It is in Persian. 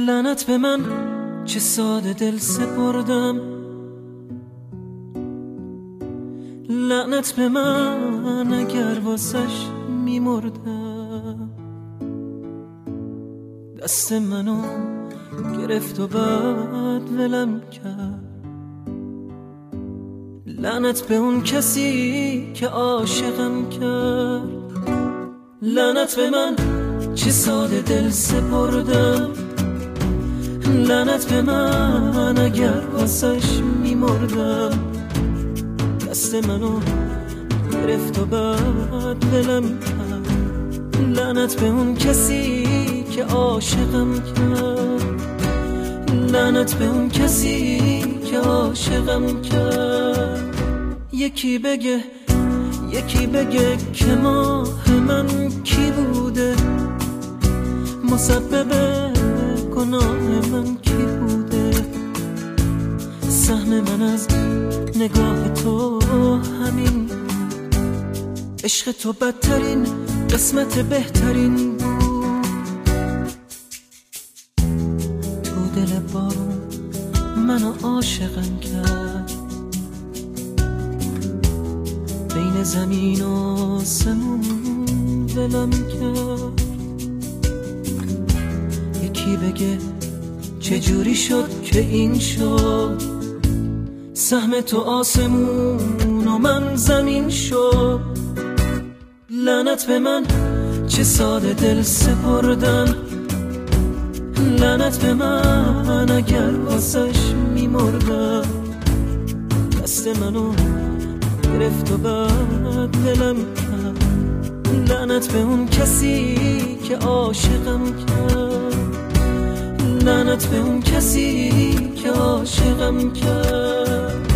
لعنت به من چه ساده دل سپردم، لعنت به من اگر واسش میمردم. دست منو گرفت و بعد ولم کرد. لعنت به اون کسی که عاشقم کرد. لعنت به من چه ساده دل سپردم، لعنت به من اگر واسش میمردم. دست منو گرفت و بعد ولم کرد. لعنت به اون کسی که عاشقم کرد. لعنت به اون کسی که عاشقم کرد. یکی بگه که ماه من کی بوده، مسبب گناه من کی بوده. سهم من از نگاه تو همین، عشق تو بدترین قسمت بهترین بود. تو دل بارون منو عاشقم کرد، بین زمین و آسمون ولم کرد. یکی بگه چجوری شد که این شد، سهم تو آسمون و من زمین شد. لعنت به من چه ساده دل سپردم، لعنت به من اگر واسش میمردم. دست منو گرفت و بعد ولم کرد. لعنت به اون کسی که عاشقم کرد. لعنت به اون کسی که عاشقم کرد.